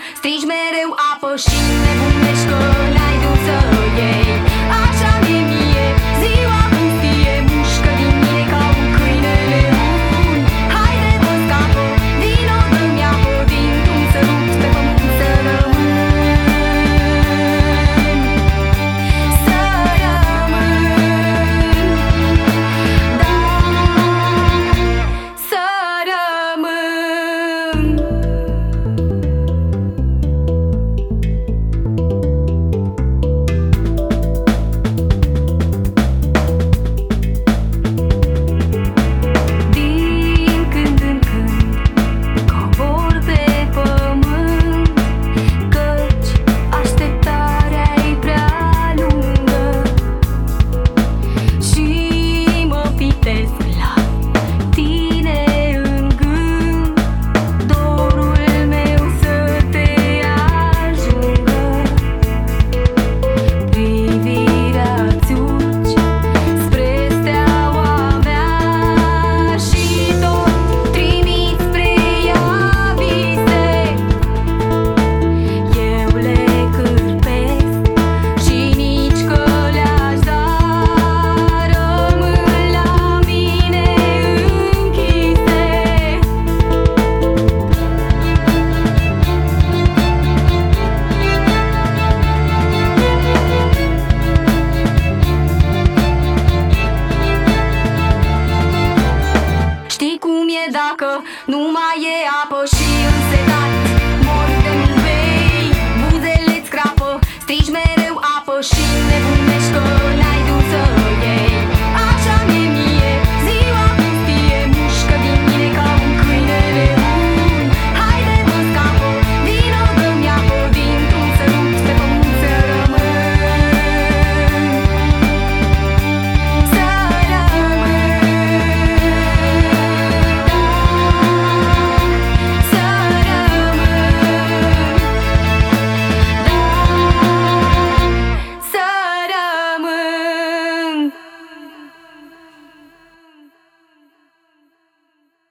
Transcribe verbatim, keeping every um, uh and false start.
Strigi mereu apă și nebunești că n-ai de să iei. Așa mi-e mie ziua când fie mușcă din mine ca un câine leun. Haide bă, scapă, vino, dă-mi apă dintr-un sărut pe pământ să rămân. Să rămân, da, să rămân. Din când în când cobor pe pământ, căci așteptarea-i prea lungă și mă pitesc la tine în gând, dorul meu să te ajungă. Privirea-ți urci spre steaua mea și tot trimiți spre ea vise. Eu le cârpesc și nici că le-aș da, rămân la mine închise. Știi cum e dacă nu mai e apă și